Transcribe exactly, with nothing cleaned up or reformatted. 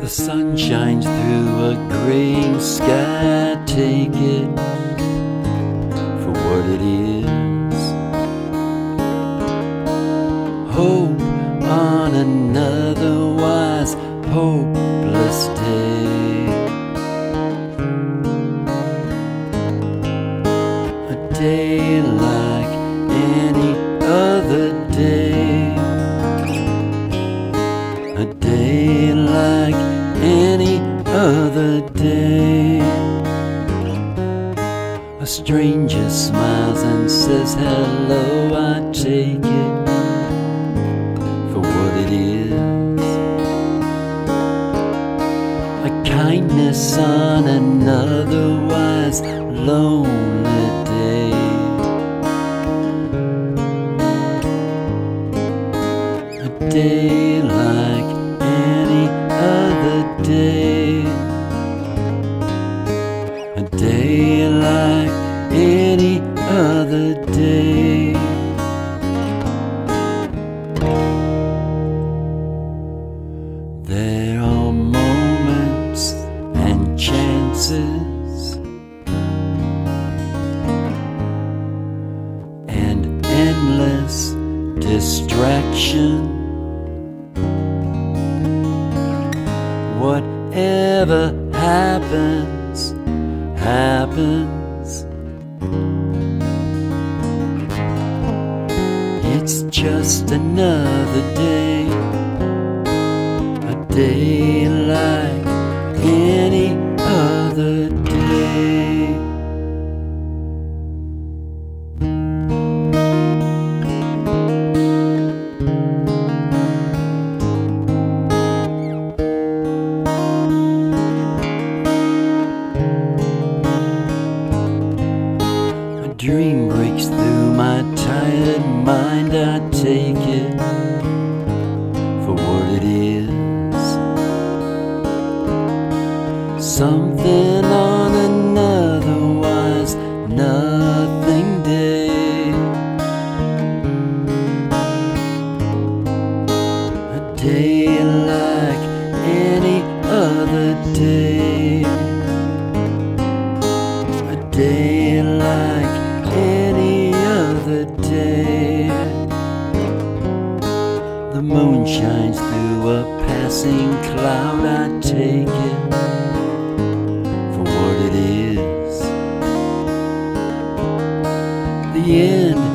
sun shines through a graying sky. I take it for what it is. Hope on an otherwise hopeless day. A day like any other day. A day like any other day. A stranger smiles and says hello. I take it for what it is. A kindness on an otherwise lonely day. A day like any other day. A day like any other day. There are moments and chances and endless distraction. Whatever happens, happens. It's just another day. A day like any other day. A dream breaks through my tired mind. I take it for what it is. Something on an otherwise nothing day. A day like any other day. A day like any other day. The moon shines through a passing cloud. I take it for what it is. The end